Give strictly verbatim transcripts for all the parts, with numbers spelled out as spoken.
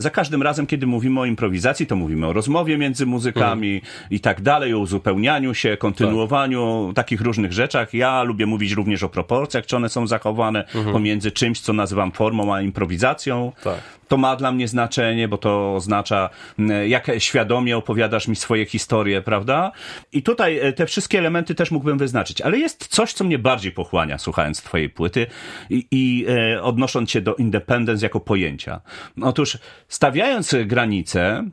Za każdym razem, kiedy mówimy o improwizacji, to mówimy o rozmowie między muzykami mhm. i tak dalej, o uzupełnianiu się, kontynuowaniu, tak. takich różnych rzeczach. Ja lubię mówić również o proporcjach, czy one są zachowane mhm. pomiędzy czymś, co nazywam formą, a improwizacją. Tak. To ma dla mnie znaczenie, bo to oznacza, jak świadomie opowiadasz mi swoje historie, prawda? I tutaj te wszystkie elementy też mógłbym wyznaczyć. Ale jest coś, co mnie bardziej pochłania, słuchając twojej płyty i, i e, odnosząc się do Independence jako pojęcia. Otóż stawiając granicę,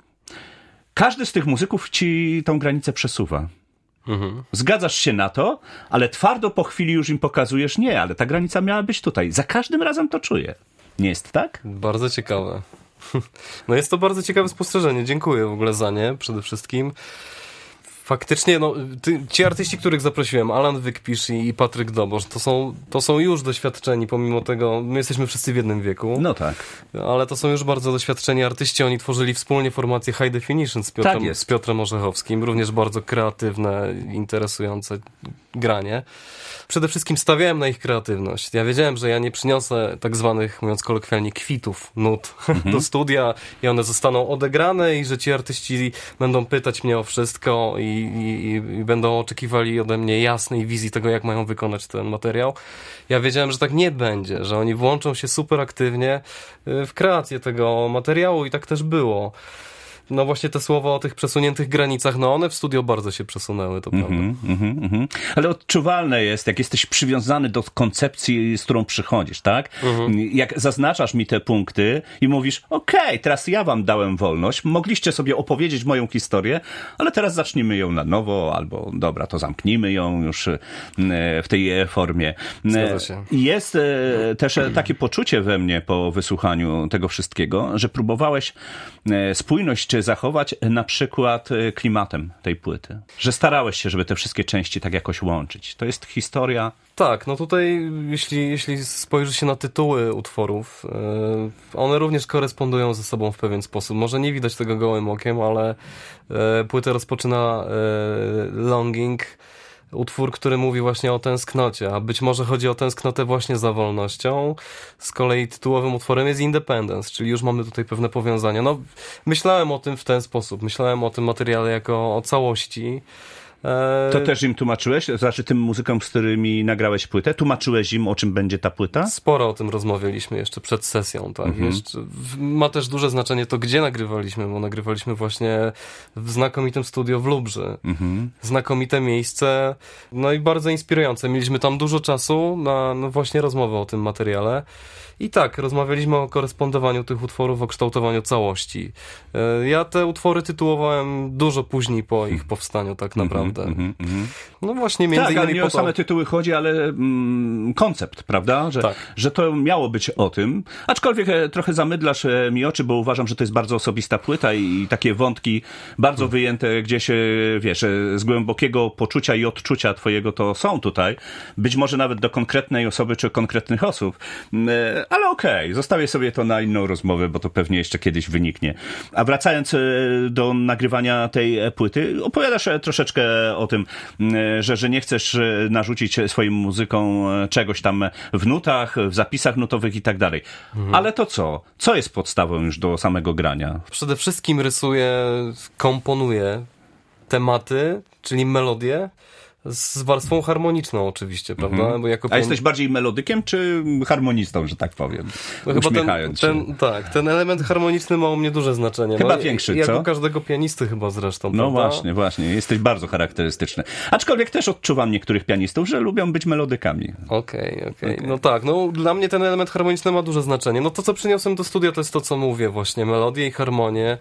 każdy z tych muzyków ci tą granicę przesuwa. Mhm. Zgadzasz się na to, ale twardo po chwili już im pokazujesz, nie, ale ta granica miała być tutaj. Za każdym razem to czuję. Nie jest tak? Bardzo ciekawe. No jest to bardzo ciekawe spostrzeżenie. Dziękuję w ogóle za nie przede wszystkim. Faktycznie, no, ty, ci artyści, których zaprosiłem, Alan Wykpisz i Patryk Dobosz, to są, to są już doświadczeni, pomimo tego, my jesteśmy wszyscy w jednym wieku. No tak. Ale to są już bardzo doświadczeni artyści, oni tworzyli wspólnie formację High Definition z Piotrem, tak z Piotrem Orzechowskim, również bardzo kreatywne, interesujące granie. Przede wszystkim stawiałem na ich kreatywność. Ja wiedziałem, że ja nie przyniosę tak zwanych, mówiąc kolokwialnie, kwitów, nut mhm. do studia i one zostaną odegrane i że ci artyści będą pytać mnie o wszystko i, i, i będą oczekiwali ode mnie jasnej wizji tego, jak mają wykonać ten materiał. Ja wiedziałem, że tak nie będzie, że oni włączą się super aktywnie w kreację tego materiału i tak też było. No właśnie te słowa o tych przesuniętych granicach, no one w studio bardzo się przesunęły, to prawda. Mm-hmm, mm-hmm. Ale odczuwalne jest, jak jesteś przywiązany do koncepcji, z którą przychodzisz, tak? Mm-hmm. Jak zaznaczasz mi te punkty i mówisz, okej, okay, teraz ja wam dałem wolność, mogliście sobie opowiedzieć moją historię, ale teraz zacznijmy ją na nowo, albo dobra, to zamknijmy ją już w tej formie. Zgadza się. Jest też takie poczucie we mnie po wysłuchaniu tego wszystkiego, że próbowałeś spójność czy zachować na przykład klimatem tej płyty. Że starałeś się, żeby te wszystkie części tak jakoś łączyć. To jest historia... Tak, no tutaj jeśli, jeśli spojrzy się na tytuły utworów, yy, one również korespondują ze sobą w pewien sposób. Może nie widać tego gołym okiem, ale yy, płytę rozpoczyna yy, Longing, utwór, który mówi właśnie o tęsknocie, a być może chodzi o tęsknotę właśnie za wolnością. Z kolei tytułowym utworem jest Independence, czyli już mamy tutaj pewne powiązania. No, myślałem o tym w ten sposób. Myślałem o tym materiale jako o całości. To też im tłumaczyłeś? Znaczy tym muzykom, z którymi nagrałeś płytę? Tłumaczyłeś im, o czym będzie ta płyta? Sporo o tym rozmawialiśmy jeszcze przed sesją, tak. Mhm. Jeszcze, ma też duże znaczenie to, gdzie nagrywaliśmy, bo nagrywaliśmy właśnie w znakomitym studio w Lubrzy. Mhm. Znakomite miejsce, no i bardzo inspirujące. Mieliśmy tam dużo czasu na no właśnie rozmowę o tym materiale. I tak, rozmawialiśmy o korespondowaniu tych utworów, o kształtowaniu całości. Ja te utwory tytułowałem dużo później po ich powstaniu, tak naprawdę. Mm-hmm, mm-hmm. No właśnie, między tak, innymi... Tak, nie o same tytuły chodzi, ale mm, koncept, prawda? Że, tak. że to miało być o tym. Aczkolwiek trochę zamydlasz mi oczy, bo uważam, że to jest bardzo osobista płyta i takie wątki bardzo hmm. wyjęte gdzieś, wiesz, z głębokiego poczucia i odczucia twojego to są tutaj. Być może nawet do konkretnej osoby czy konkretnych osób. Ale okej, okay, zostawię sobie to na inną rozmowę, bo to pewnie jeszcze kiedyś wyniknie. A wracając do nagrywania tej płyty, opowiadasz troszeczkę o tym, że, że nie chcesz narzucić swoim muzykom czegoś tam w nutach, w zapisach nutowych i tak dalej. Mhm. Ale to co? Co jest podstawą już do samego grania? Przede wszystkim rysuję, komponuję tematy, czyli melodie, z warstwą harmoniczną oczywiście, prawda? Mhm. Bo jako A jesteś bardziej melodykiem, czy harmonistą, że tak powiem? No chyba Uśmiechając ten, się. ten, tak, ten element harmoniczny ma u mnie duże znaczenie. Chyba no, większy, jak co? Jak u każdego pianisty chyba zresztą, No prawda? właśnie, właśnie. Jesteś bardzo charakterystyczny. Aczkolwiek też odczuwam niektórych pianistów, że lubią być melodykami. Okej, okay, okej. Okay. No tak, no dla mnie ten element harmoniczny ma duże znaczenie. No to, co przyniosłem do studia, to jest to, co mówię właśnie. Melodie i harmonie.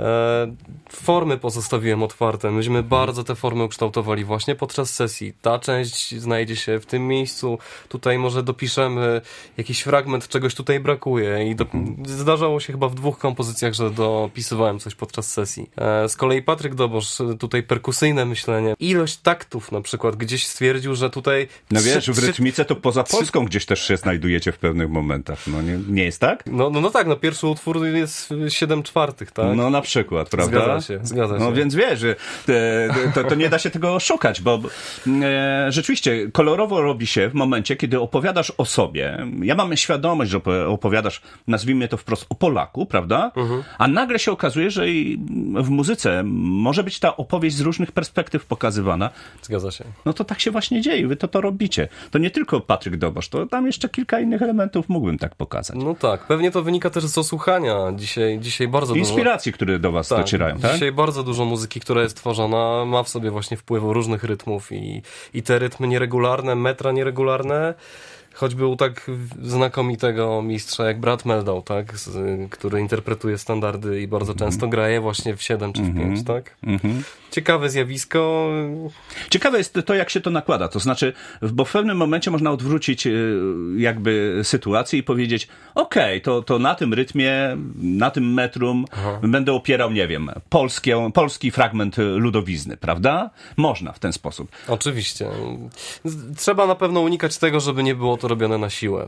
E, formy pozostawiłem otwarte. Myśmy bardzo te formy ukształtowali właśnie podczas sesji. Ta część znajdzie się w tym miejscu, tutaj może dopiszemy jakiś fragment, czegoś tutaj brakuje i do... zdarzało się chyba w dwóch kompozycjach, że dopisywałem coś podczas sesji. E, z kolei Patryk Dobosz, tutaj perkusyjne myślenie, ilość taktów na przykład, gdzieś stwierdził, że tutaj... No trzy, wiesz, w rytmice to poza Polską gdzieś też się znajdujecie w pewnych momentach, no nie, nie jest tak? No, no, no tak, no pierwszy utwór jest siedem czwartych, tak? No na przykład, prawda? Zgadza się, zgadza się. No więc wiesz, że te, to, to nie da się tego oszukać, bo bo, e, rzeczywiście kolorowo robi się w momencie, kiedy opowiadasz o sobie. Ja mam świadomość, że opowiadasz, nazwijmy to wprost, o Polaku, prawda? Mhm. A nagle się okazuje, że i w muzyce może być ta opowieść z różnych perspektyw pokazywana. Zgadza się. No to tak się właśnie dzieje, wy to to robicie. To nie tylko Patryk Dobosz, to tam jeszcze kilka innych elementów mógłbym tak pokazać. No tak, pewnie to wynika też z osłuchania. Dzisiaj, dzisiaj bardzo dużo... Inspiracji, które do was tak, docierają, tak? Dzisiaj bardzo dużo muzyki, która jest tworzona, ma w sobie właśnie wpływu różnych rytmów i, i te rytmy nieregularne, metra nieregularne, choćby u tak znakomitego mistrza jak Brad Mehldau, tak? Z, który interpretuje standardy i bardzo często mm. gra je właśnie w siedem czy w mm-hmm. pięć, tak? Mm-hmm. Ciekawe zjawisko. Ciekawe jest to, jak się to nakłada. To znaczy, bo w pewnym momencie można odwrócić jakby sytuację i powiedzieć, okej, okay, to, to na tym rytmie, na tym metrum Aha. będę opierał, nie wiem, polskie, polski fragment ludowizny, prawda? Można w ten sposób. Oczywiście. Trzeba na pewno unikać tego, żeby nie było to robione na siłę.